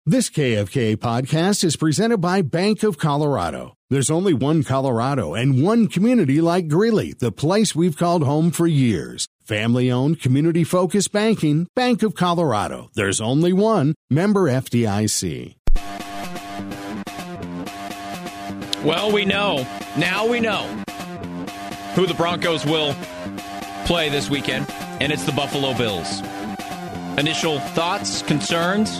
This KFK podcast is presented by Bank of Colorado. There's only one Colorado and one community like Greeley, the place we've called home for years. Family-owned, community-focused banking, Bank of Colorado. There's only one. Member FDIC. Well, we know. Now we know who the Broncos will play this weekend, and it's the Buffalo Bills. Initial thoughts, concerns?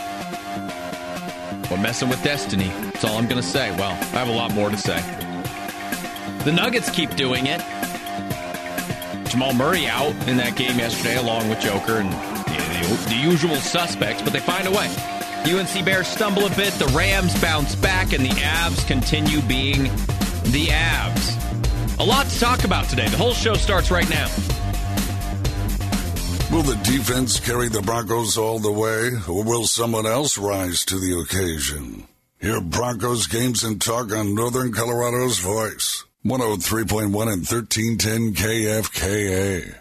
We're messing with destiny. That's all I'm going to say. Well, I have a lot more to say. The Nuggets keep doing it. Jamal Murray out in that game yesterday along with Joker and the usual suspects, but they find a way. UNC Bears stumble a bit. The Rams bounce back, and the Avs continue being the Avs. A lot to talk about today. The whole show starts right now. Will the defense carry the Broncos all the way, or will someone else rise to the occasion? Hear Broncos games and talk on Northern Colorado's voice. 103.1 and 1310 KFKA.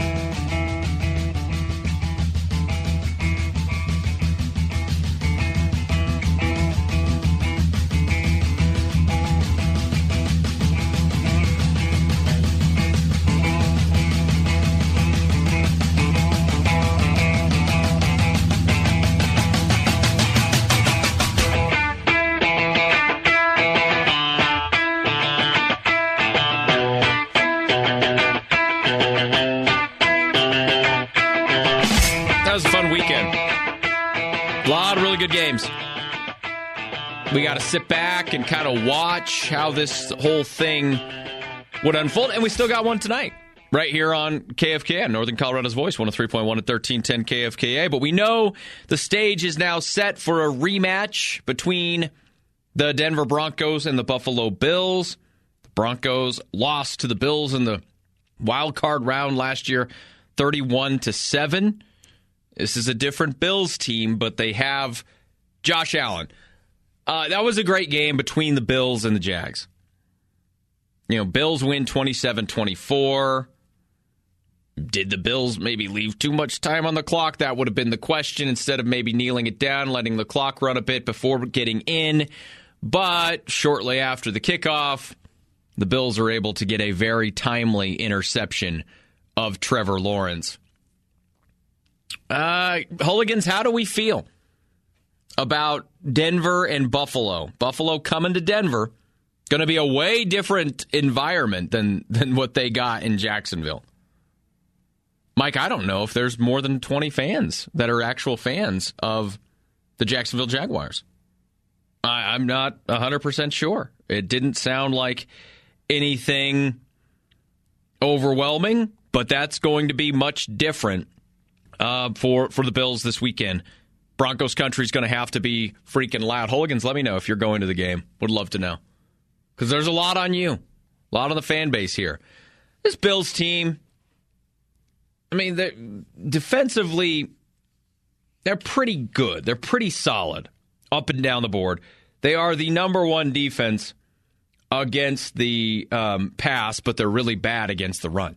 Games. We got to sit back and kind of watch how this whole thing would unfold. And we still got one tonight right here on KFKA, Northern Colorado's Voice, 103.1 at 1310 KFKA. But we know the stage is now set for a rematch between the Denver Broncos and the Buffalo Bills. The Broncos lost to the Bills in the wild card round last year, 31-7. This is a different Bills team, but they have Josh Allen. That was a great game between the Bills and the Jags. You know, Bills win 27-24. Did the Bills maybe leave too much time on the clock? That would have been the question, instead of maybe kneeling it down, letting the clock run a bit before getting in. But shortly after the kickoff, the Bills are able to get a very timely interception of Trevor Lawrence. Hooligans, how do we feel about Denver and Buffalo? Buffalo coming to Denver, going to be a way different environment than what they got in Jacksonville. Mike, I don't know if there's more than 20 fans that are actual fans of the Jacksonville Jaguars. I'm not 100% sure. It didn't sound like anything overwhelming, but that's going to be much different for the Bills this weekend. Broncos country is going to have to be freaking loud. Hooligans, let me know if you're going to the game. Would love to know. Because there's a lot on you. A lot on the fan base here. This Bills team, I mean, defensively, they're pretty good. They're pretty solid up and down the board. They are the number one defense against the pass, but they're really bad against the run.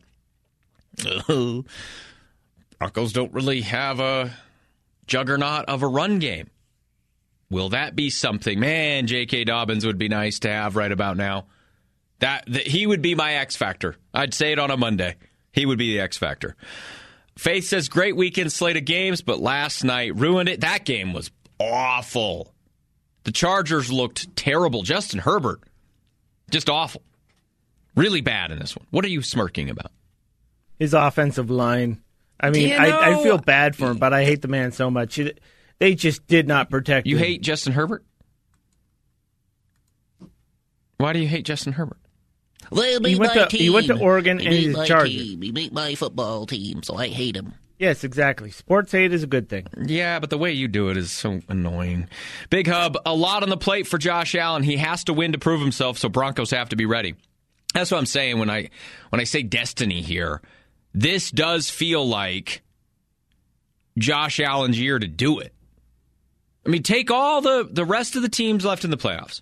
Broncos don't really have a juggernaut of a run game. Will that be something? Man, J.K. Dobbins would be nice to have right about now. That he would be my X factor. I'd say it on a Monday. He would be the X factor. Faith says, great weekend slate of games, but last night ruined it. That game was awful. The Chargers looked terrible. Justin Herbert, just awful. Really bad in this one. What are you smirking about? His offensive line. I mean, I feel bad for him, but I hate the man so much. They just did not protect him. You hate Justin Herbert? Why do you hate Justin Herbert? Well, he went to Oregon and he's a Charger. He beat my football team, so I hate him. Yes, exactly. Sports hate is a good thing. Yeah, but the way you do it is so annoying. Big Hub, a lot on the plate for Josh Allen. He has to win to prove himself, so Broncos have to be ready. That's what I'm saying when I say destiny here. This does feel like Josh Allen's year to do it. I mean, take all the rest of the teams left in the playoffs.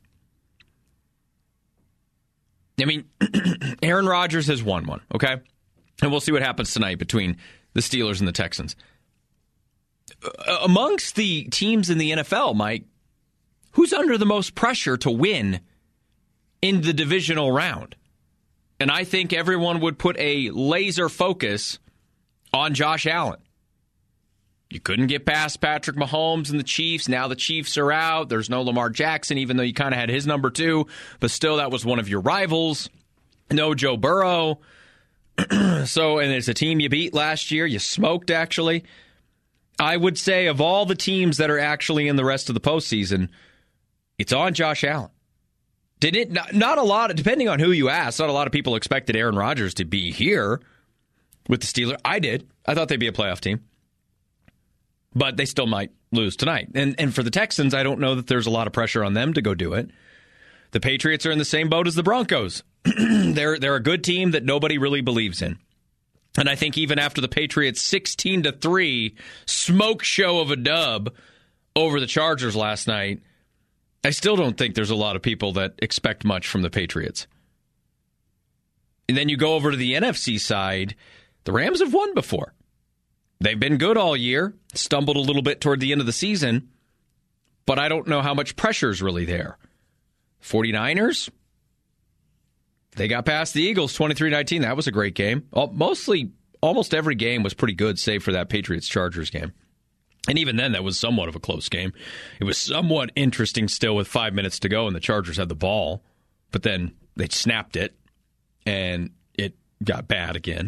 I mean, Aaron Rodgers has won one, okay? And we'll see what happens tonight between the Steelers and the Texans. amongst the teams in the NFL, Mike, who's under the most pressure to win in the divisional round? And I think everyone would put a laser focus on Josh Allen. You couldn't get past Patrick Mahomes and the Chiefs. Now the Chiefs are out. There's no Lamar Jackson, even though you kind of had his number 2. But still, that was one of your rivals. No Joe Burrow. And it's a team you beat last year. You smoked, actually. I would say of all the teams that are actually in the rest of the postseason, it's on Josh Allen. Not a lot, depending on who you ask, not a lot of people expected Aaron Rodgers to be here with the Steelers. I did. I thought they'd be a playoff team. But they still might lose tonight. And for the Texans, I don't know that there's a lot of pressure on them to go do it. The Patriots are in the same boat as the Broncos. They're a good team that nobody really believes in. And I think even after the Patriots' 16-3 smoke show of a dub over the Chargers last night, I still don't think there's a lot of people that expect much from the Patriots. And then you go over to the NFC side, the Rams have won before. They've been good all year, stumbled a little bit toward the end of the season, but I don't know how much pressure is really there. 49ers, they got past the Eagles 23-19. That was a great game. Almost every game was pretty good, save for that Patriots-Chargers game. And even then, that was somewhat of a close game. It was somewhat interesting still with 5 minutes to go, and the Chargers had the ball. But then they snapped it, and it got bad again.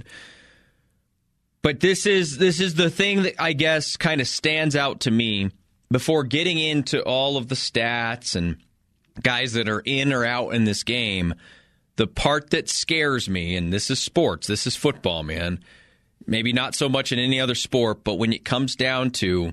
But this is the thing that I guess kind of stands out to me before getting into all of the stats and guys that are in or out in this game. The part that scares me, and this is sports, this is football, man. Maybe not so much in any other sport, but when it comes down to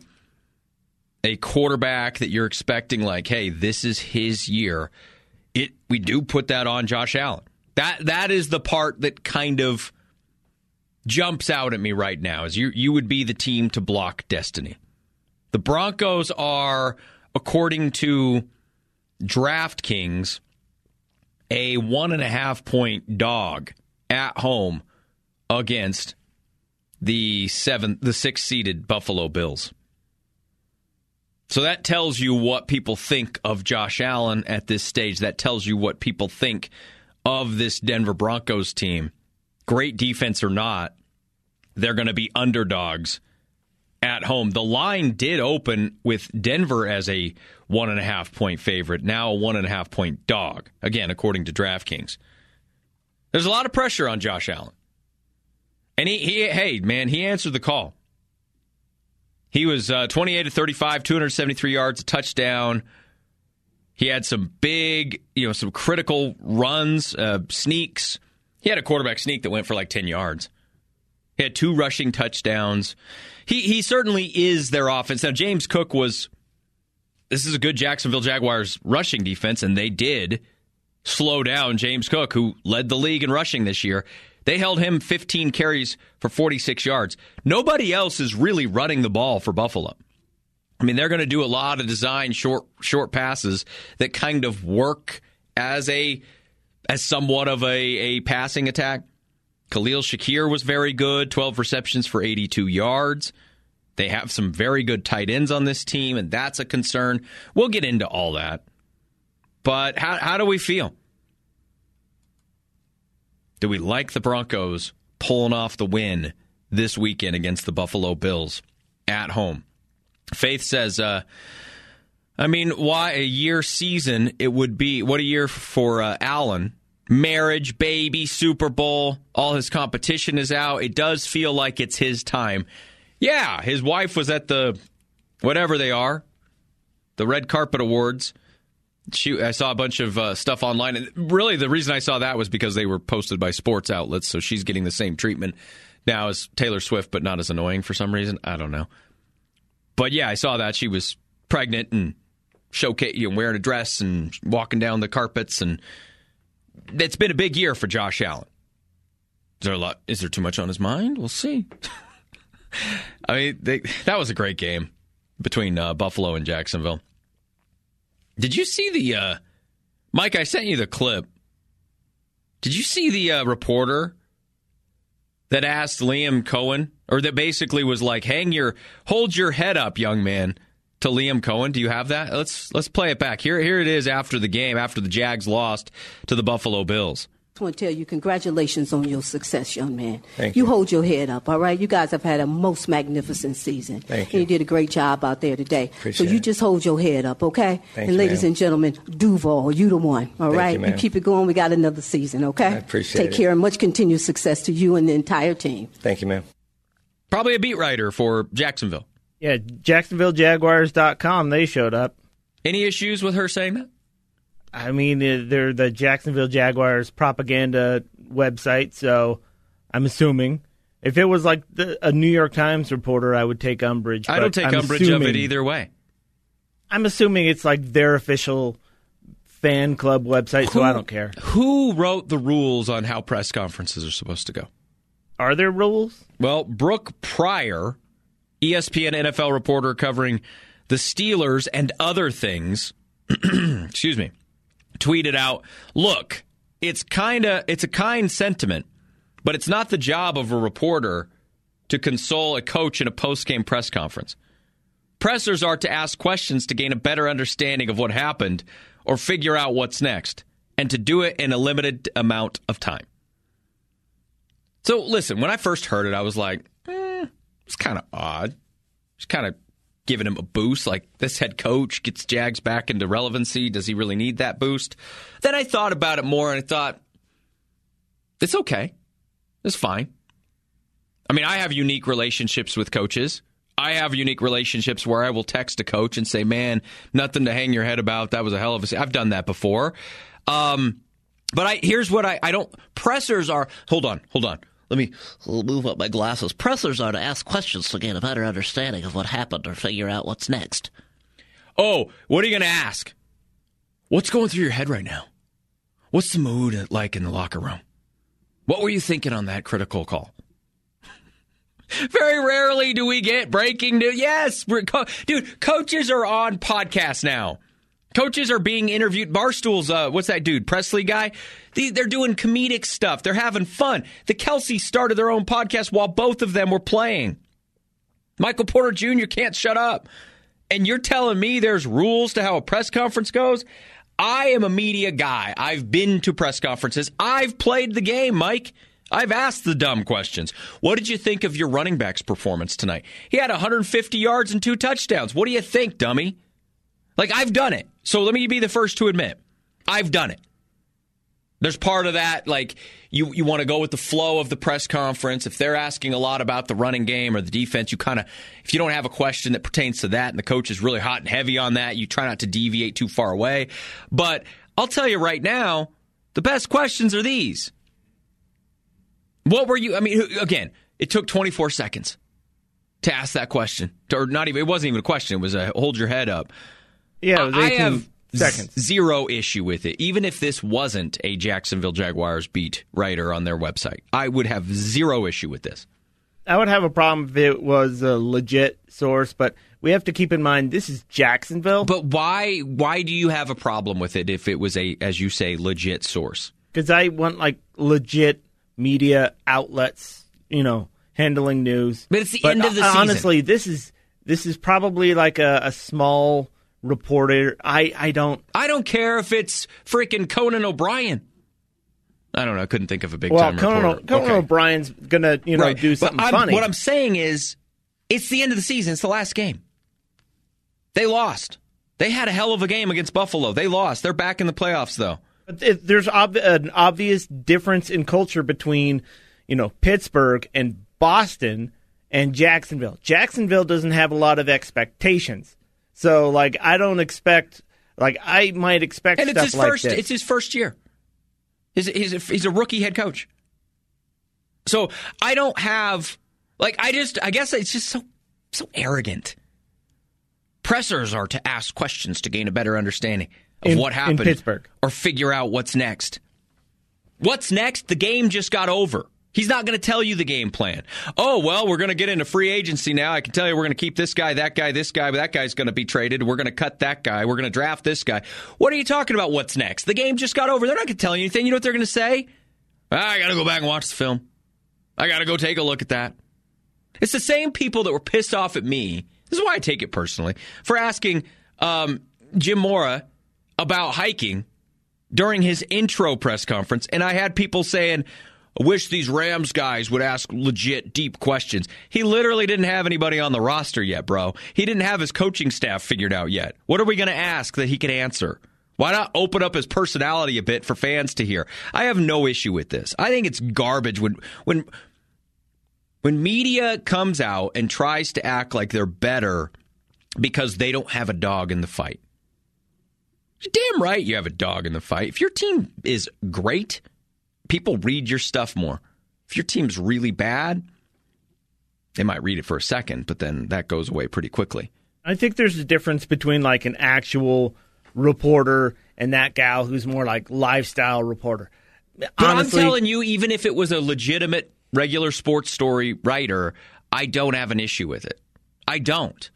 a quarterback that you're expecting, like, hey, this is his year, we do put that on Josh Allen. That is the part that kind of jumps out at me right now, is you would be the team to block destiny. The Broncos are, according to DraftKings, a 1.5-point dog at home against the 6th-seeded Buffalo Bills. So that tells you what people think of Josh Allen at this stage. That tells you what people think of this Denver Broncos team. Great defense or not, they're going to be underdogs at home. The line did open with Denver as a 1.5-point favorite, now a 1.5-point dog, again, according to DraftKings. There's a lot of pressure on Josh Allen. And he answered the call. He was 28-35, 273 yards, a touchdown. He had some big, some critical runs, sneaks. He had a quarterback sneak that went for like 10 yards. He had 2 rushing touchdowns. He certainly is their offense. Now, James Cook this is a good Jacksonville Jaguars rushing defense, and they did slow down James Cook, who led the league in rushing this year. They held him 15 carries for 46 yards. Nobody else is really running the ball for Buffalo. I mean, they're going to do a lot of design short passes that kind of work as somewhat of a passing attack. Khalil Shakir was very good, 12 receptions for 82 yards. They have some very good tight ends on this team, and that's a concern. We'll get into all that. But how do we feel? Do we like the Broncos pulling off the win this weekend against the Buffalo Bills at home? Faith says, why a year season it would be? What a year for Allen. Marriage, baby, Super Bowl, all his competition is out. It does feel like it's his time. Yeah, his wife was at the, whatever they are, the Red Carpet Awards. I saw a bunch of stuff online. And really, the reason I saw that was because they were posted by sports outlets, so she's getting the same treatment now as Taylor Swift, but not as annoying for some reason. I don't know. But yeah, I saw that. She was pregnant and wearing a dress and walking down the carpets, and it's been a big year for Josh Allen. Is there too much on his mind? We'll see. That was a great game between Buffalo and Jacksonville. Did you see the Mike, I sent you the clip. Did you see the reporter that asked Liam Cohen, or that basically was like, hold your head up, young man, to Liam Cohen? Do you have that? Let's play it back. Here it is after the game, after the Jags lost to the Buffalo Bills. I want to tell you, congratulations on your success, young man. Thank you. You hold your head up, all right? You guys have had a most magnificent season. Thank you. And you did a great job out there today. Appreciate so you it. just hold your head up, okay? Thank and you, ladies ma'am. and gentlemen, Duval, you the one, all Thank right? you, ma'am. keep it going. We got another season, okay? I appreciate Take it. care and much continued success to you and the entire team. Thank you, ma'am. Probably a beat writer for Jacksonville. Yeah, JacksonvilleJaguars.com, they showed up. Any issues with her saying that? I mean, they're the Jacksonville Jaguars propaganda website, so I'm assuming. If it was like a New York Times reporter, I would take umbrage. I don't take umbrage of it either way. I'm assuming it's like their official fan club website, so I don't care. Who wrote the rules on how press conferences are supposed to go? Are there rules? Well, Brooke Pryor, ESPN NFL reporter covering the Steelers and other things, excuse me, tweeted out, look, it's a kind sentiment, but it's not the job of a reporter to console a coach in a post-game press conference. Pressers are to ask questions to gain a better understanding of what happened or figure out what's next, and to do it in a limited amount of time. So, listen, when I first heard it, I was like, it's kind of odd. Just kind of giving him a boost, like this head coach gets Jags back into relevancy. Does he really need that boost? Then I thought about it more, and I thought, it's okay. It's fine. I mean, I have unique relationships with coaches. I have unique relationships where I will text a coach and say, man, nothing to hang your head about. That was a hell of a... I've done that before. But here's what I don't... Pressers are... Hold on. Let me move up my glasses. Pressers are to ask questions to gain a better understanding of what happened or figure out what's next. Oh, what are you going to ask? What's going through your head right now? What's the mood like in the locker room? What were you thinking on that critical call? Very rarely do we get breaking news. Yes, dude, coaches are on podcasts now. Coaches are being interviewed. Barstool's, what's that dude, Presley guy? They're doing comedic stuff. They're having fun. The Kelceys started their own podcast while both of them were playing. Michael Porter Jr. can't shut up. And you're telling me there's rules to how a press conference goes? I am a media guy. I've been to press conferences. I've played the game, Mike. I've asked the dumb questions. What did you think of your running back's performance tonight? He had 150 yards and 2 touchdowns. What do you think, dummy? Like, I've done it. So let me be the first to admit, I've done it. There's part of that, like, you want to go with the flow of the press conference. If they're asking a lot about the running game or the defense, you kind of, if you don't have a question that pertains to that and the coach is really hot and heavy on that, you try not to deviate too far away. But I'll tell you right now, the best questions are these. What were you, I mean, again, it took 24 seconds to ask that question. Or not even, it wasn't even a question, it was a hold your head up. Yeah, it was 18 I have seconds. Zero issue with it. Even if this wasn't a Jacksonville Jaguars beat writer on their website, I would have zero issue with this. I would have a problem if it was a legit source, but we have to keep in mind this is Jacksonville. But why do you have a problem with it if it was a, as you say, legit source? Because I want like legit media outlets, handling news. But it's the end of the season. Honestly, this is probably like a small reporter. I don't care if it's freaking Conan O'Brien. I don't know. I couldn't think of a big time reporter. Conan O'Brien's gonna right. do something funny. What I'm saying is, it's the end of the season. It's the last game. They lost. They had a hell of a game against Buffalo. They lost. They're back in the playoffs, though. There's an obvious difference in culture between, Pittsburgh and Boston and Jacksonville. Jacksonville doesn't have a lot of expectations. So, I don't expect, I might expect and stuff like this. It's his first year. He's a rookie head coach. So, I don't have, I guess it's just so arrogant. Pressers are to ask questions to gain a better understanding of what happened in Pittsburgh, or figure out what's next. What's next? The game just got over. He's not going to tell you the game plan. Oh, well, we're going to get into free agency now. I can tell you we're going to keep this guy, that guy, this guy, but that guy's going to be traded. We're going to cut that guy. We're going to draft this guy. What are you talking about? What's next? The game just got over. They're not going to tell you anything. You know what they're going to say? I got to go back and watch the film. I got to go take a look at that. It's the same people that were pissed off at me. This is why I take it personally, for asking Jim Mora about hiking during his intro press conference. And I had people saying, I wish these Rams guys would ask legit, deep questions. He literally didn't have anybody on the roster yet, bro. He didn't have his coaching staff figured out yet. What are we going to ask that he can answer? Why not open up his personality a bit for fans to hear? I have no issue with this. I think it's garbage when media comes out and tries to act like they're better because they don't have a dog in the fight. You're damn right you have a dog in the fight. If your team is great, people read your stuff more. If your team's really bad, they might read it for a second, but then that goes away pretty quickly. I think there's a difference between like an actual reporter and that gal who's more like lifestyle reporter. But honestly, I'm telling you, even if it was a legitimate regular sports story writer, I don't have an issue with it. I don't.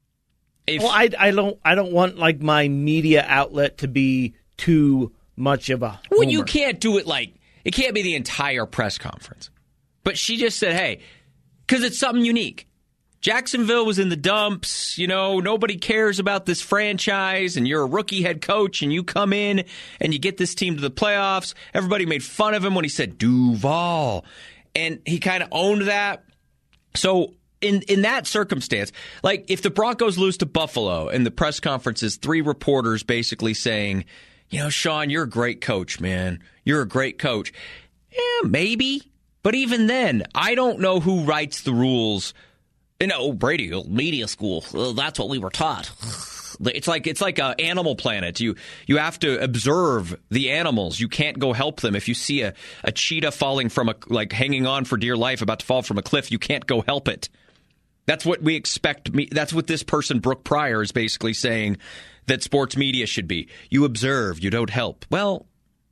I don't want like my media outlet to be too much of a homer. Well, you can't do it like it can't be the entire press conference. But she just said, "Hey," because it's something unique. Jacksonville was in the dumps. You know, nobody cares about this franchise, and you're a rookie head coach, and you come in and you get this team to the playoffs. Everybody made fun of him when he said Duval, and he kind of owned that. So in that circumstance, like if the Broncos lose to Buffalo and the press conference is 3 reporters basically saying, you know, Sean, you're a great coach, man. You're a great coach. Yeah, maybe. But even then, I don't know who writes the rules. Brady, Media school. That's what we were taught. It's like a Animal Planet. You have to observe the animals. You can't go help them. If you see a cheetah falling from hanging on for dear life, about to fall from a cliff, you can't go help it. That's what we expect. That's what this person, Brooke Pryor, is basically saying that sports media should be. You observe, you don't help. Well,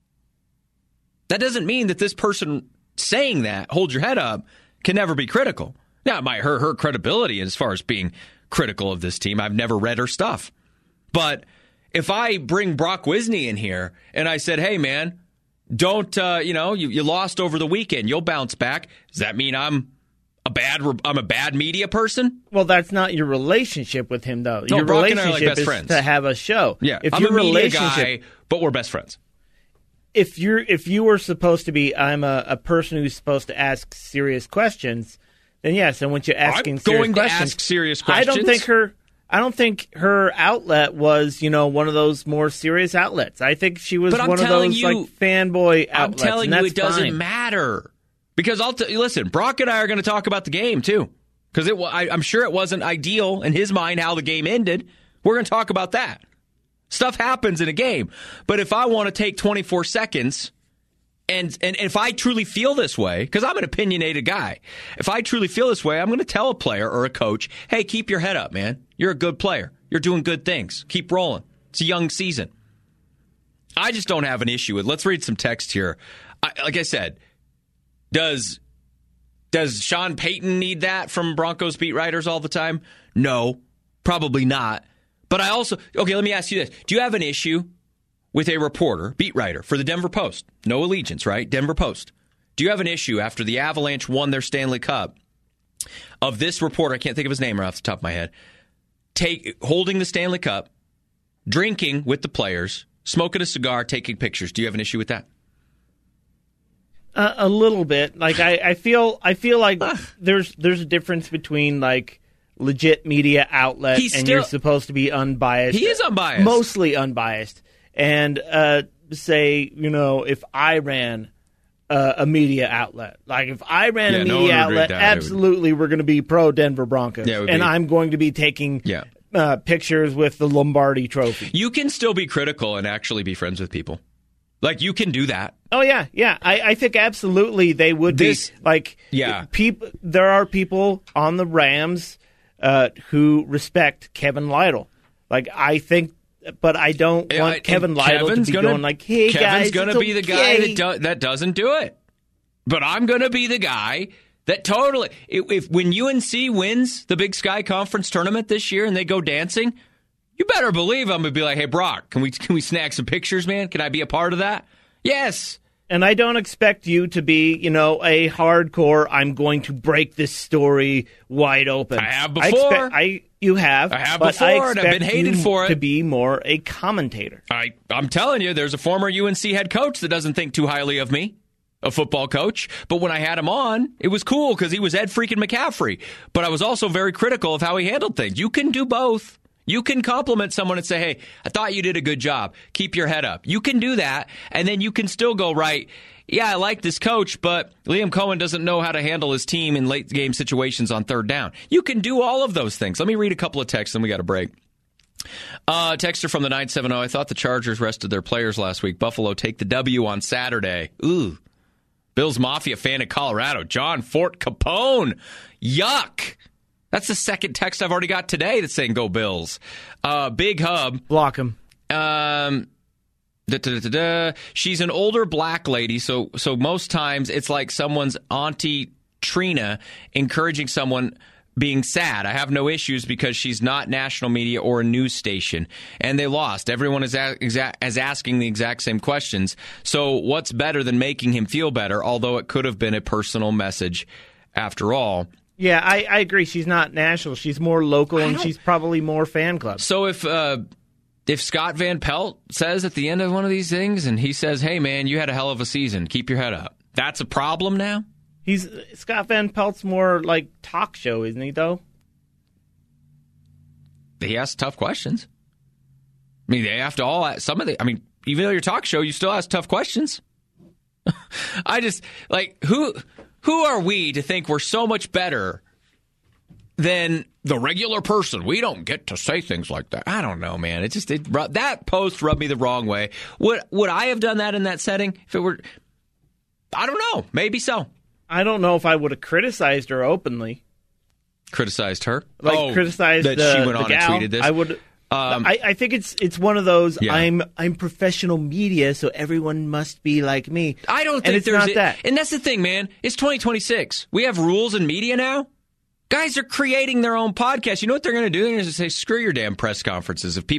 that doesn't mean that this person saying that, hold your head up, can never be critical. Now, it might hurt her credibility as far as being critical of this team. I've never read her stuff. But if I bring Brock Wisney in here and I said, hey, man, don't, you lost over the weekend. You'll bounce back. Does that mean I'm a bad media person? Well, that's not your relationship with him, though. No, your Brock relationship and I are like best is friends. To have a show. Yeah, I'm a media guy, but we're best friends. If you were supposed to be, I'm a person who's supposed to ask serious questions, then yes, I want you asking I'm serious going questions. to ask serious questions. I don't think her outlet was, one of those more serious outlets. I think she was one of those fanboy outlets. I'm telling you, it doesn't matter. Because listen, Brock and I are going to talk about the game too. Because I'm sure it wasn't ideal in his mind how the game ended. We're going to talk about that. Stuff happens in a game. But if I want to take 24 seconds, and if I truly feel this way, because I'm an opinionated guy, if I truly feel this way, I'm going to tell a player or a coach, hey, keep your head up, man. You're a good player. You're doing good things. Keep rolling. It's a young season. I just don't have an issue with it. Let's read some text here. Like I said, does Sean Payton need that from Broncos beat writers all the time? No, probably not. But let me ask you this. Do you have an issue with a reporter, beat writer, for the Denver Post? No allegiance, right? Denver Post. Do you have an issue after the Avalanche won their Stanley Cup of this reporter, I can't think of his name right off the top of my head, holding the Stanley Cup, drinking with the players, smoking a cigar, taking pictures? Do you have an issue with that? A little bit. Like I feel like there's a difference between like legit media outlet and you're supposed to be unbiased. He is unbiased. Mostly unbiased. And say, if I ran a media outlet, like if I ran a media outlet, absolutely we're going to be pro Denver Broncos. And I'm going to be taking pictures with the Lombardi Trophy. You can still be critical and actually be friends with people. Like, you can do that. Oh, yeah. I think absolutely they would be. There are people on the Rams who respect Kevin Lytle. Like, I think, but I don't want Kevin Lytle to be going like, hey, guys, Kevin's going to be the guy that doesn't do it. But I'm going to be the guy that totally, if when UNC wins the Big Sky Conference tournament this year and they go dancing, you better believe I'm going to be like, hey, Brock, can we snag some pictures, man? Can I be a part of that? Yes. And I don't expect you to be, a hardcore, I'm going to break this story wide open. I have before. You have. I have but before, and I've been hated for it. To be more a commentator. I'm telling you, there's a former UNC head coach that doesn't think too highly of me, a football coach. But when I had him on, it was cool because he was Ed freaking McCaffrey. But I was also very critical of how he handled things. You can do both. You can compliment someone and say, hey, I thought you did a good job. Keep your head up. You can do that, and then you can still go, right, yeah, I like this coach, but Liam Cohen doesn't know how to handle his team in late-game situations on third down. You can do all of those things. Let me read a couple of texts, then we got a break. Texter from the 970, I thought the Chargers rested their players last week. Buffalo take the W on Saturday. Ooh. Bills Mafia fan in Colorado. John Fort Capone. Yuck. That's the second text I've already got today that's saying go Bills. Big Hub. Block him. She's an older black lady, so most times it's like someone's Auntie Trina encouraging someone being sad. I have no issues because she's not national media or a news station. And they lost. Everyone is asking the exact same questions. So what's better than making him feel better, although it could have been a personal message after all? Yeah, I agree. She's not national. She's more local, and she's probably more fan club. So if Scott Van Pelt says at the end of one of these things, and he says, hey, man, you had a hell of a season, keep your head up, that's a problem now? Scott Van Pelt's more like talk show, isn't he, though? He asks tough questions. I mean, they have to all – even though you're talk show, you still ask tough questions. I just – like, who are we to think we're so much better than the regular person? We don't get to say things like that. I don't know, man. That post rubbed me the wrong way. Would I have done that in that setting if it were – I don't know. Maybe so. I don't know if I would have criticized her openly. Criticized her? Criticized that she went on and tweeted this? I would. I think it's one of those. Yeah. I'm professional media, so everyone must be like me. I don't think there's that. And that's the thing, man. It's 2026. We have rules in media now. Guys are creating their own podcast. You know what they're going to do? They're going to say, screw your damn press conferences. If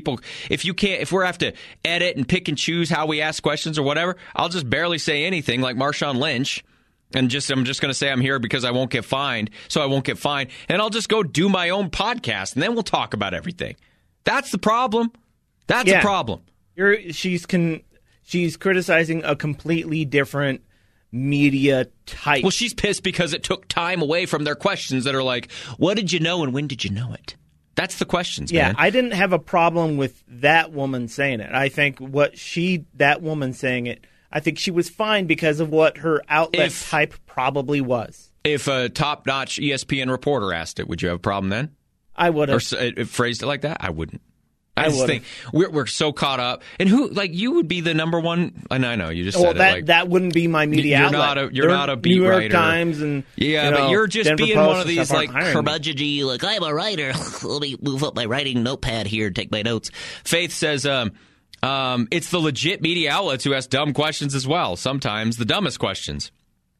we have to edit and pick and choose how we ask questions or whatever, I'll just barely say anything like Marshawn Lynch. And I'm just going to say I'm here because I won't get fined, so I won't get fined. And I'll just go do my own podcast, and then we'll talk about everything. That's the problem. That's a problem. She's criticizing a completely different media type. Well, she's pissed because it took time away from their questions that are like, what did you know and when did you know it? That's the questions, man. Yeah, I didn't have a problem with that woman saying it. I think that woman saying it, I think she was fine because of what her outlet type probably was. If a top-notch ESPN reporter asked it, would you have a problem then? I would have. Or phrased it like that? I wouldn't. I just think we're so caught up. And you would be the number one, and I know you just said it. That wouldn't be my media outlet. You're not a beat writer. New York Times and but you're just Denver being Post one of these like curmudgeonly, like, I'm a writer. Let me move up my writing notepad here and take my notes. Faith says, it's the legit media outlets who ask dumb questions as well. Sometimes the dumbest questions.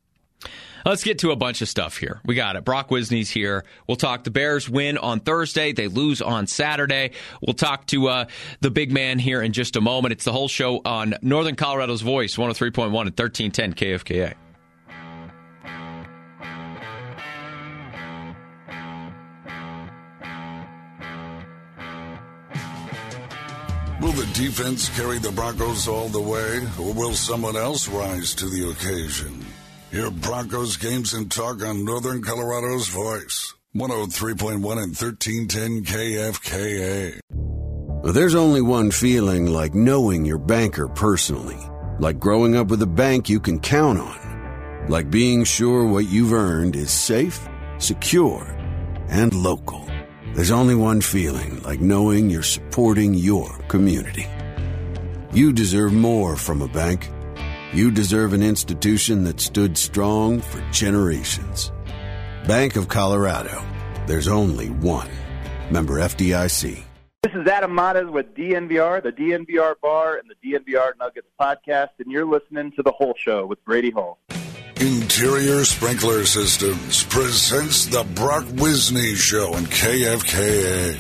Let's get to a bunch of stuff here. We got it. Brock Wisney's here. We'll talk the Bears win on Thursday. They lose on Saturday. We'll talk to the big man here in just a moment. It's the whole show on Northern Colorado's Voice, 103.1 and 1310 KFKA. Will the defense carry the Broncos all the way, or will someone else rise to the occasion? Hear Broncos games and talk on Northern Colorado's Voice, 103.1 and 1310 KFKA. There's only one feeling like knowing your banker personally, like growing up with a bank you can count on, like being sure what you've earned is safe, secure, and local. There's only one feeling like knowing you're supporting your community. You deserve more from a bank. You deserve an institution that stood strong for generations. Bank of Colorado. There's only one. Member FDIC. This is Adam Matas with DNVR, the DNVR Bar, and the DNVR Nuggets podcast, and you're listening to The Whole Show with Brady Hall. Interior Sprinkler Systems presents the Brock Wisney Show on KFKA.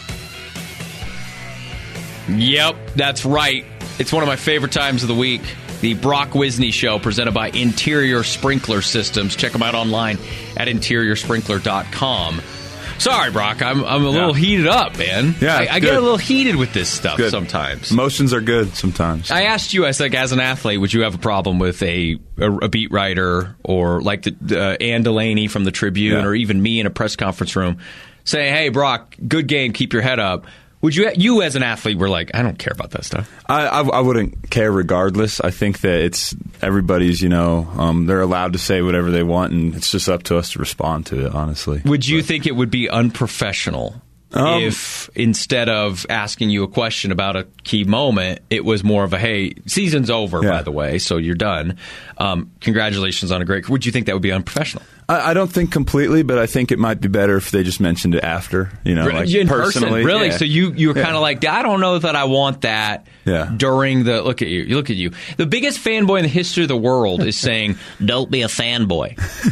Yep, that's right. It's one of my favorite times of the week. The Brock Wisney Show, presented by Interior Sprinkler Systems. Check them out online at interiorsprinkler.com. Sorry, Brock, I'm a little heated up, man. Yeah, I get a little heated with this stuff sometimes. Emotions are good sometimes. I asked you, as an athlete, would you have a problem with a beat writer or like Ann Delaney from the Tribune or even me in a press conference room saying, hey, Brock, good game, keep your head up. Would you as an athlete were like, I don't care about that stuff? I wouldn't care regardless. I think that it's everybody's, they're allowed to say whatever they want, and it's just up to us to respond to it, honestly. Would you think it would be unprofessional if instead of asking you a question about a key moment, it was more of a, hey, season's over, by the way, so you're done. Congratulations on a great... Would you think that would be unprofessional? I don't think completely, but I think it might be better if they just mentioned it after, like in personally. Person, really? Yeah. So you were kind of like, I don't know that I want that during the... Look at you. The biggest fanboy in the history of the world is saying, don't be a fanboy.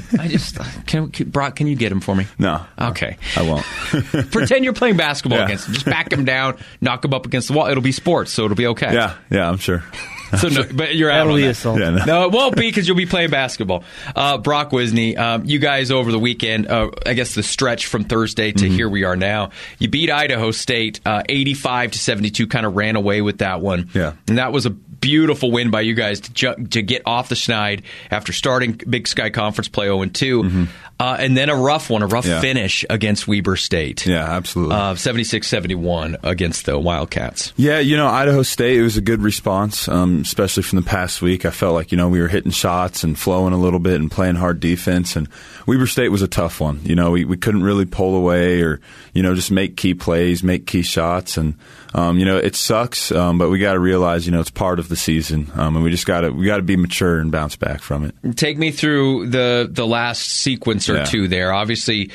Brock, can you get him for me? No. Okay. I won't. Pretend you're playing basketball against him. Just back him down, knock him up against the wall. It'll be sports, so it'll be okay. Yeah, I'm sure. So no, but you're out on that. No, it won't be because you'll be playing basketball. Brock Wisney, you guys over the weekend, I guess the stretch from Thursday to here we are now, you beat Idaho State 85-72, kind of ran away with that one. Yeah. And that was a beautiful win by you guys to get off the schneid after starting Big Sky Conference play 0-2. And then a rough finish against Weber State. Yeah, absolutely. 76-71 against the Wildcats. Yeah, Idaho State, it was a good response, especially from the past week. I felt like, we were hitting shots and flowing a little bit and playing hard defense. And Weber State was a tough one. We couldn't really pull away or, just make key plays, make key shots. And, it sucks, but we got to realize, it's part of the season. And we got to be mature and bounce back from it. Take me through the last sequence or two there. Obviously,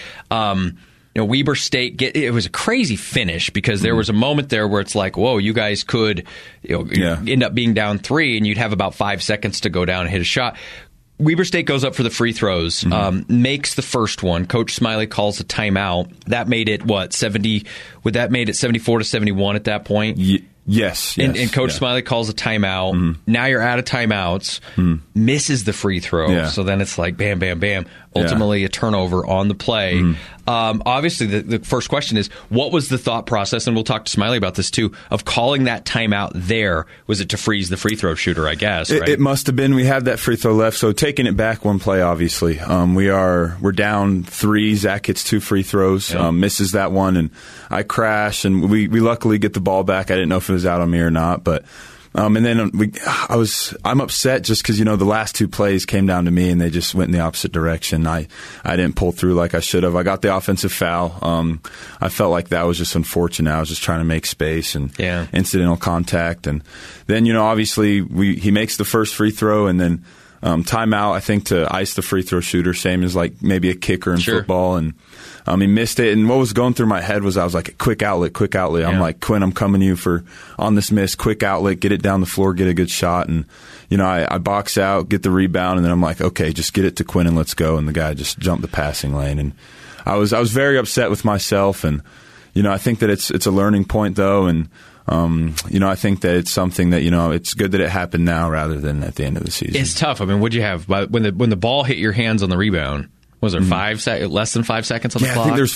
Weber State, it was a crazy finish because there was a moment there where it's like, whoa, you guys could end up being down 3 and you'd have about 5 seconds to go down and hit a shot. Weber State goes up for the free throws, makes the first one. Coach Smiley calls a timeout. That made it, 70? Would that made it 74-71 at that point? Yes. And Coach Smiley calls a timeout. Now you're out of timeouts. Misses the free throw. Yeah. So then it's like bam, bam, bam. Ultimately, a turnover on the play. Obviously, the first question is, what was the thought process, and we'll talk to Smiley about this too, of calling that timeout there? Was it to freeze the free throw shooter, I guess, right? It must have been. We had that free throw left, so taking it back one play, obviously. We're down 3. Zach hits 2 free throws, misses that one, and I crash, and we luckily get the ball back. I didn't know if it was out on me or not, but... and then I'm upset just because, the last 2 plays came down to me and they just went in the opposite direction. I didn't pull through like I should have. I got the offensive foul. I felt like that was just unfortunate. I was just trying to make space and incidental contact. And then, obviously he makes the first free throw and then timeout, I think, to ice the free throw shooter, same as like maybe a kicker in football. And he missed it. And what was going through my head was I was like, quick outlet. Yeah. I'm like, Quinn, I'm coming to you on this miss, quick outlet, get it down the floor, get a good shot. And, I box out, get the rebound, and then I'm like, okay, just get it to Quinn and let's go. And the guy just jumped the passing lane. And I was very upset with myself. And, I think that it's a learning point, though. And, I think that it's something that, it's good that it happened now rather than at the end of the season. It's tough. I mean, what'd you have? When the ball hit your hands on the rebound, was there less than 5 seconds on the clock? I think there's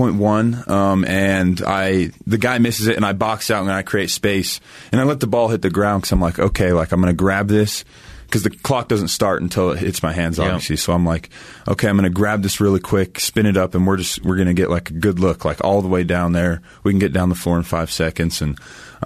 5.1, and the guy misses it, and I box out and I create space, and I let the ball hit the ground because I'm like, okay, I'm going to grab this because the clock doesn't start until it hits my hands, obviously. So I'm like, okay, I'm going to grab this really quick, spin it up, and we're going to get like a good look, like all the way down there. We can get down the floor in 5 seconds, and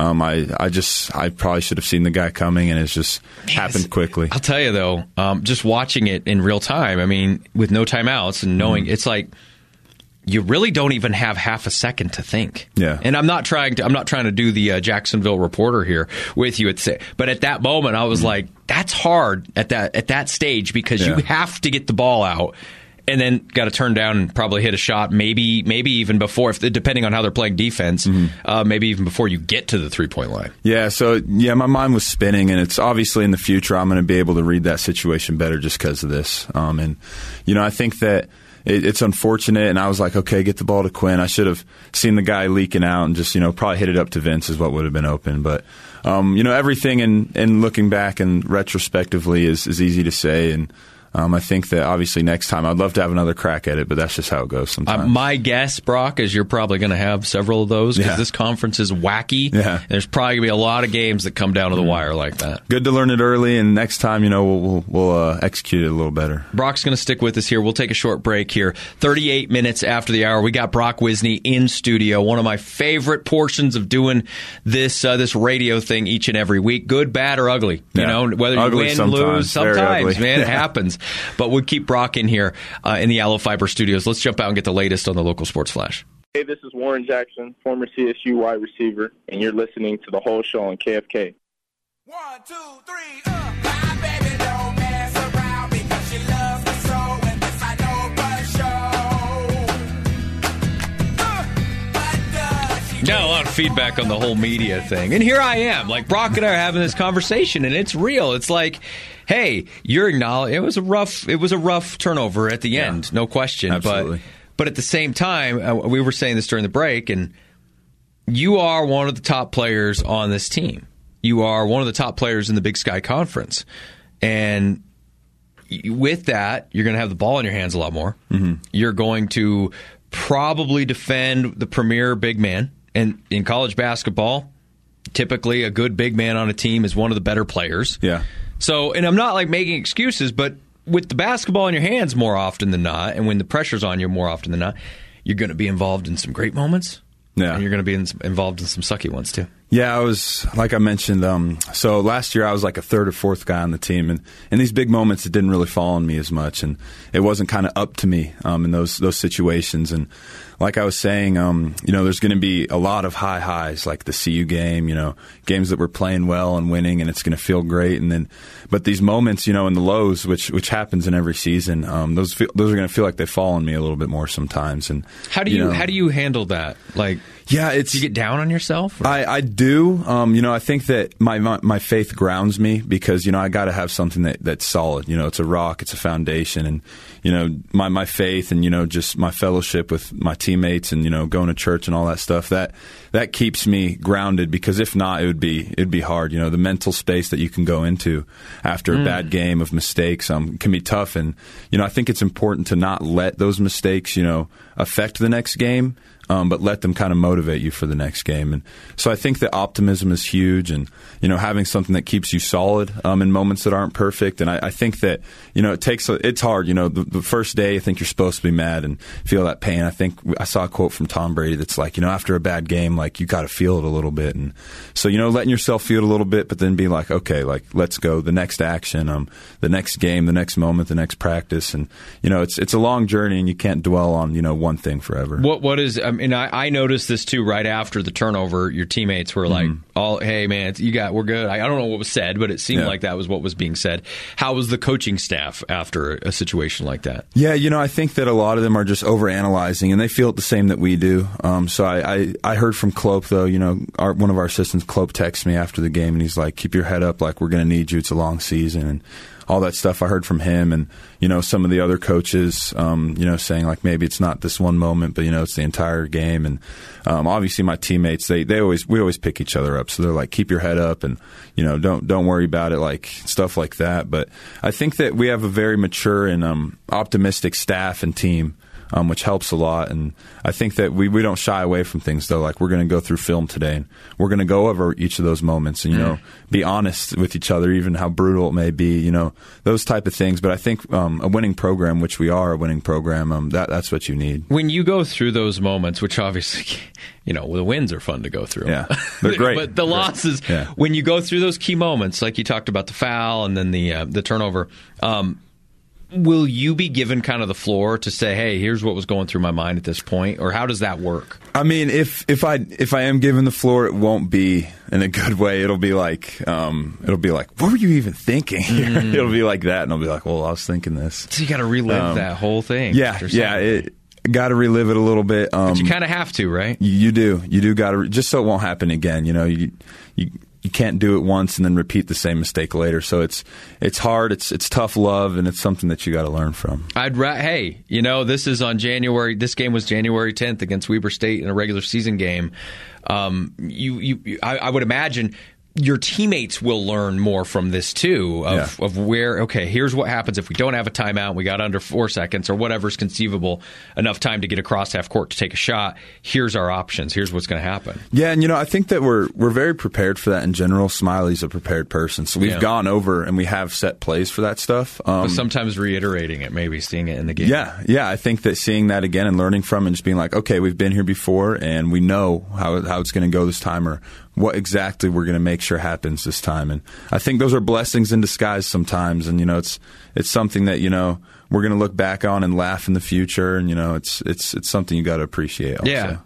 I probably should have seen the guy coming, and it's just happened quickly. I'll tell you though, just watching it in real time, I mean, with no timeouts and knowing it's like you really don't even have half a second to think. Yeah. And I'm not trying to do the Jacksonville Reporter here with you, but at that moment I was like, that's hard at that stage because you have to get the ball out. And then got to turn down and probably hit a shot, maybe even before, depending on how they're playing defense, maybe even before you get to the 3-point line. Yeah, so, my mind was spinning, and it's obviously in the future I'm going to be able to read that situation better just because of this. And, I think that it's unfortunate. And I was like, okay, get the ball to Quinn. I should have seen the guy leaking out and just, probably hit it up to Vince is what would have been open. But, everything in looking back and retrospectively is easy to say. And I think that obviously next time I'd love to have another crack at it, but that's just how it goes sometimes. My guess, Brock, is you're probably going to have several of those because this conference is wacky. Yeah. There's probably going to be a lot of games that come down to the wire like that. Good to learn it early, and next time, we'll execute it a little better. Brock's going to stick with us here. We'll take a short break here. 38 minutes after the hour, we got Brock Wisney in studio. One of my favorite portions of doing this radio thing each and every week. Good, bad, or ugly. Whether you ugly win, sometimes. lose, sometimes, man, it Yeah. happens. But we'll keep Brock in here in the Aloe Fiber studios. Let's jump out and get the latest on the local sports flash. Hey, this is Warren Jackson, former CSU wide receiver, and you're listening to The Whole Show on KFK. 1, 2, 3, my baby don't mess around because she loves me so, and this I know for sure. Got a lot of feedback on the whole media thing. And here I am. Like, Brock and I are having this conversation, and it's real. It's like, hey, you're acknowledging it was a rough turnover at the end, no question. Absolutely. But at the same time, we were saying this during the break, and you are one of the top players on this team. You are one of the top players in the Big Sky Conference. And with that, you're going to have the ball in your hands a lot more. Mm-hmm. You're going to probably defend the premier big man. And in college basketball, typically a good big man on a team is one of the better players. Yeah. So, and I'm not like making excuses, but with the basketball in your hands more often than not, and when the pressure's on you more often than not, you're going to be involved in some great moments. Yeah. And you're going to be involved in some sucky ones too. Yeah, I was, like I mentioned, so last year I was like a third or fourth guy on the team, and in these big moments it didn't really fall on me as much, and it wasn't kind of up to me in those situations. And like I was saying, there's going to be a lot of high highs, like the CU game, games that we're playing well and winning, and it's going to feel great. And then, but these moments, in the lows, which happens in every season, those are going to feel like they fall on me a little bit more sometimes. And how do you handle that? Like, yeah, do you get down on yourself? I do. I think that my faith grounds me because, I got to have something that's solid. It's a rock, it's a foundation. And, my faith and, just my fellowship with my teammates and, going to church and all that stuff, that keeps me grounded because if not, it'd be hard. The mental space that you can go into after a bad game of mistakes can be tough. And, I think it's important to not let those mistakes, affect the next game. But let them kind of motivate you for the next game. And so I think that optimism is huge and, having something that keeps you solid in moments that aren't perfect. And I think that, it's hard. The first day, I think you're supposed to be mad and feel that pain. I think I saw a quote from Tom Brady that's like, after a bad game, like, you got to feel it a little bit. And so, letting yourself feel it a little bit, but then be like, okay, like, let's go. The next action, the next game, the next moment, the next practice. And, it's a long journey and you can't dwell on, one thing forever. What is, and I noticed this too right after the turnover. Your teammates were like, hey, man, we're good. I don't know what was said, but it seemed like that was what was being said. How was the coaching staff after a situation like that? Yeah, I think that a lot of them are just overanalyzing, and they feel it the same that we do. So I heard from Klopp, though, one of our assistants, Klopp, texted me after the game, and he's like, keep your head up, like, we're going to need you. It's a long season, and all that stuff I heard from him and, some of the other coaches, saying like maybe it's not this one moment, but, it's the entire game. And obviously my teammates, we always pick each other up. So they're like, keep your head up and, don't worry about it, like stuff like that. But I think that we have a very mature and optimistic staff and team. Which helps a lot. And I think that we don't shy away from things, though. Like, we're going to go through film today, and we're going to go over each of those moments and, be honest with each other, even how brutal it may be, those type of things. But I think a winning program, which we are a winning program, that's what you need. When you go through those moments, which obviously, the wins are fun to go through. Yeah, they're great. But the losses, when you go through those key moments, like you talked about the foul and then the turnover, will you be given kind of the floor to say, hey, here's what was going through my mind at this point? Or how does that work? I mean, if I am given the floor, it won't be in a good way. It'll be like, what were you even thinking? It'll be like that. And I'll be like, well, I was thinking this. So you got to relive that whole thing. Yeah. Got to relive it a little bit. But you kind of have to, right? You do got to, just so it won't happen again. you can't do it once and then repeat the same mistake later. So it's hard. It's tough love, and it's something that you got to learn from. Hey, this is on January. This game was January 10th against Weber State in a regular season game. I would imagine your teammates will learn more from this too of where, okay, here's what happens if we don't have a timeout, we got under 4 seconds or whatever's conceivable, enough time to get across half court to take a shot. Here's our options. Here's what's going to happen. Yeah, and I think that we're very prepared for that in general. Smiley's a prepared person, so we've gone over and we have set plays for that stuff. But sometimes reiterating it, maybe seeing it in the game. Yeah, I think that seeing that again and learning from it and just being like, okay, we've been here before and we know how it's going to go this time, or what exactly we're going to make sure happens this time. And I think those are blessings in disguise sometimes. And, it's something that, we're going to look back on and laugh in the future. And, it's something you got to appreciate also. Yeah.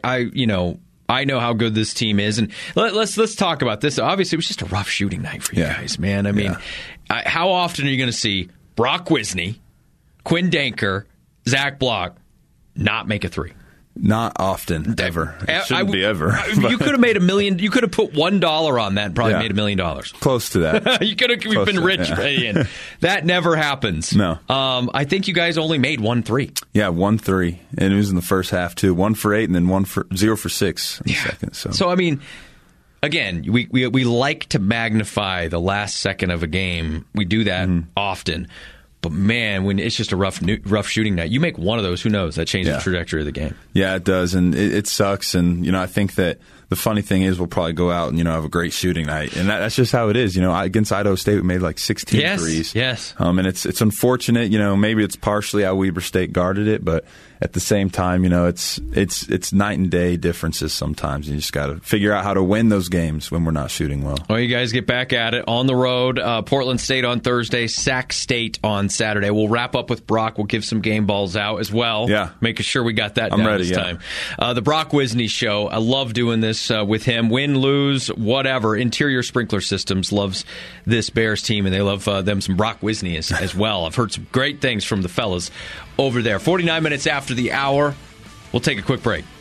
I know how good this team is. And let's talk about this. Obviously, it was just a rough shooting night for you guys, man. I mean, how often are you going to see Brock Wisney, Quinn Danker, Zach Block not make a three? Not often, ever. It shouldn't be ever. You could have made $1 million. You could have put $1 on that and probably made $1 million. Close to that. You could have been rich. Yeah. That never happens. No. I think you guys only made 1 3. Yeah, 1 3, and it was in the first half too. 1 for 8, and then 0 for 6 in the second. So I mean, again, we like to magnify the last second of a game. We do that often. But, man, when it's just a rough shooting night, you make one of those, who knows? That changes the trajectory of the game. Yeah, it does, and it sucks. And, I think that the funny thing is we'll probably go out and, have a great shooting night. And that's just how it is. Against Idaho State, we made like 16 threes. Yes. And it's unfortunate. Maybe it's partially how Weber State guarded it, but at the same time, it's night and day differences sometimes. You just got to figure out how to win those games when we're not shooting well. Well, you guys get back at it on the road. Portland State on Thursday, Sac State on Saturday. We'll wrap up with Brock. We'll give some game balls out as well. Yeah. Making sure we got that down ready, this time. The Brock Wisney Show. I love doing this with him. Win, lose, whatever. Interior Sprinkler Systems loves this Bears team, and they love them some Brock Wisney as well. I've heard some great things from the fellas over there. 49 minutes after the hour. We'll take a quick break.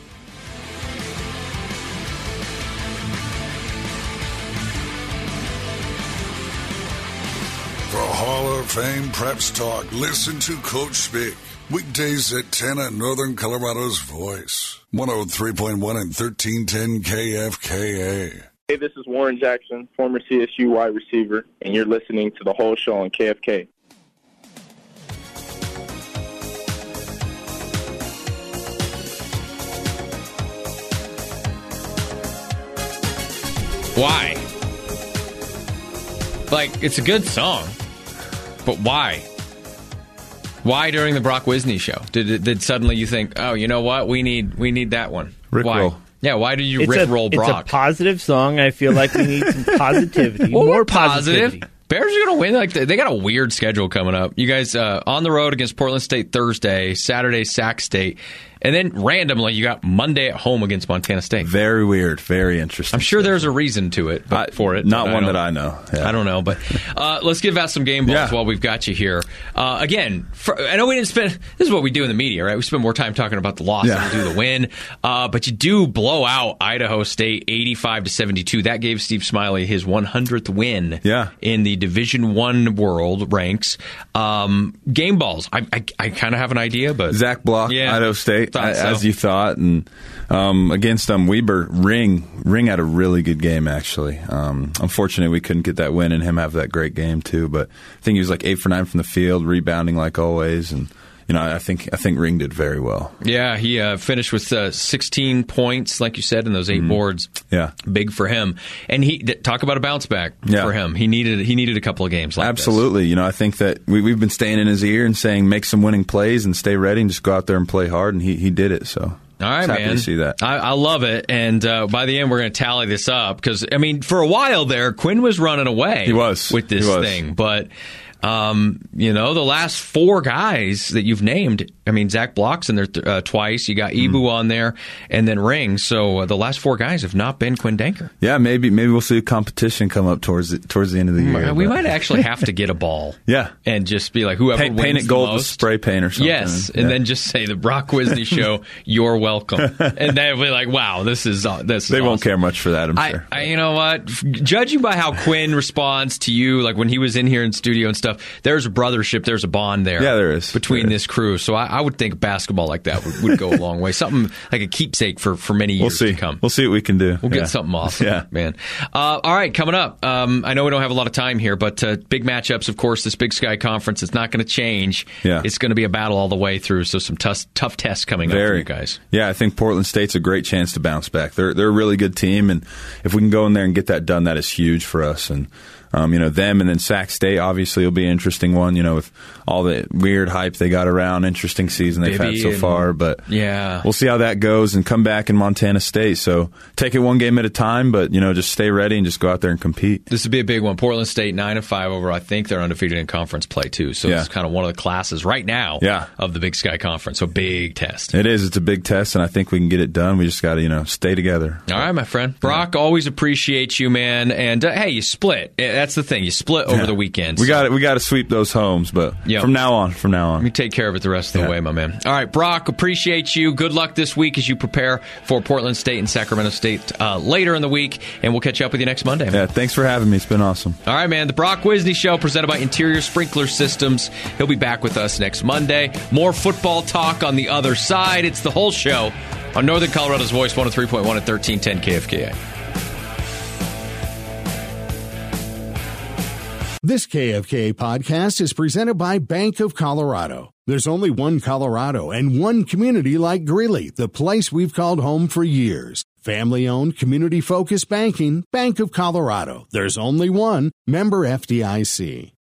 For Hall of Fame Preps Talk, listen to Coach speak. Weekdays at 10 at Northern Colorado's Voice. 103.1 and 1310 KFKA. Hey, this is Warren Jackson, former CSU wide receiver, and you're listening to The Whole Show on KFK. Why? It's a good song, but why? Why during the Brock Wisney show? Did suddenly you think, oh, you know what? We need that one. Rickroll. Yeah, why did you Rickroll Brock? It's a positive song. I feel like we need some positivity. More positivity. Bears are going to win. They got a weird schedule coming up. You guys on the road against Portland State Thursday, Saturday Sac State, and then randomly you got Monday at home against Montana State. Very weird. Very interesting. I'm sure there's a reason to it for it. Not one that I know. Yeah. I don't know, but let's give out some game balls while we've got you here. Again, I know we didn't spend. This is what we do in the media, right? We spend more time talking about the loss than we do the win. But you do blow out Idaho State 85-72. That gave Steve Smiley his 100th win in the Division I world ranks. Game balls. I kind of have an idea, but Zach Block, Idaho State. As you thought, and against Weber, Ring had a really good game, actually. Unfortunately, we couldn't get that win and him have that great game, too. But I think he was 8 for 9 from the field, rebounding like always. And, I think Ring did very well. Yeah, he finished with 16 points, like you said, in those 8 boards. Yeah. Big for him. And talk about a bounce back for him. He needed a couple of games like Absolutely. this. I think that we've been staying in his ear and saying make some winning plays and stay ready and just go out there and play hard, and he did it, so. All right, happy man. to see that. I love it. And by the end, we're going to tally this up because, for a while there, Quinn was running away. He was. With this thing. But, the last 4 guys that you've named, I mean, Zach Block's in there twice. You got Ibu on there, and then Ring. So the last 4 guys have not been Quinn Danker. Yeah, maybe we'll see a competition come up towards the end of the year. We might actually have to get a ball. Yeah. And just be like, whoever wins paint it gold the most, with spray paint or something. Yes, and then just say the Brock Wisney Show, you're welcome. And they'll be like, wow, this is They won't care much for that, I'm sure. You know what? Judging by how Quinn responds to you, like when he was in here in studio and stuff, there's a brothership, there's a bond there. Yeah, there is. Between this crew. So I would think basketball like that would go a long way. Something like a keepsake for many years to come. We'll see what we can do. We'll get something awesome, man. All right, coming up. I know we don't have a lot of time here, but big matchups, of course. This Big Sky Conference is not going to change. Yeah. It's going to be a battle all the way through, so some tough tests coming up for you guys. Yeah, I think Portland State's a great chance to bounce back. They're a really good team, and if we can go in there and get that done, that is huge for us. And them and then Sac State obviously will be an interesting one, with all the weird hype they got around. Interesting season they've had so far, but we'll see how that goes and come back in Montana State. So take it one game at a time, but, just stay ready and just go out there and compete. This would be a big one. Portland State 9-5 over, I think they're undefeated in conference play too. So it's kind of one of the classes right now of the Big Sky Conference. So big test. It is. It's a big test, and I think we can get it done. We just got to, stay together. All right, my friend. Brock, always appreciate you, man. And hey, you split. That's the thing. You split over the weekend. We got to sweep those homes, but from now on. Let me take care of it the rest of the way, my man. All right, Brock, appreciate you. Good luck this week as you prepare for Portland State and Sacramento State later in the week, and we'll catch up with you next Monday. Yeah, thanks for having me. It's been awesome. All right, man. The Brock Wisney Show, presented by Interior Sprinkler Systems. He'll be back with us next Monday. More football talk on the other side. It's the whole show on Northern Colorado's Voice, 103.1 at 1310 KFKA. This KFKA podcast is presented by Bank of Colorado. There's only one Colorado and one community like Greeley, the place we've called home for years. Family-owned, community-focused banking, Bank of Colorado. There's only one. Member FDIC.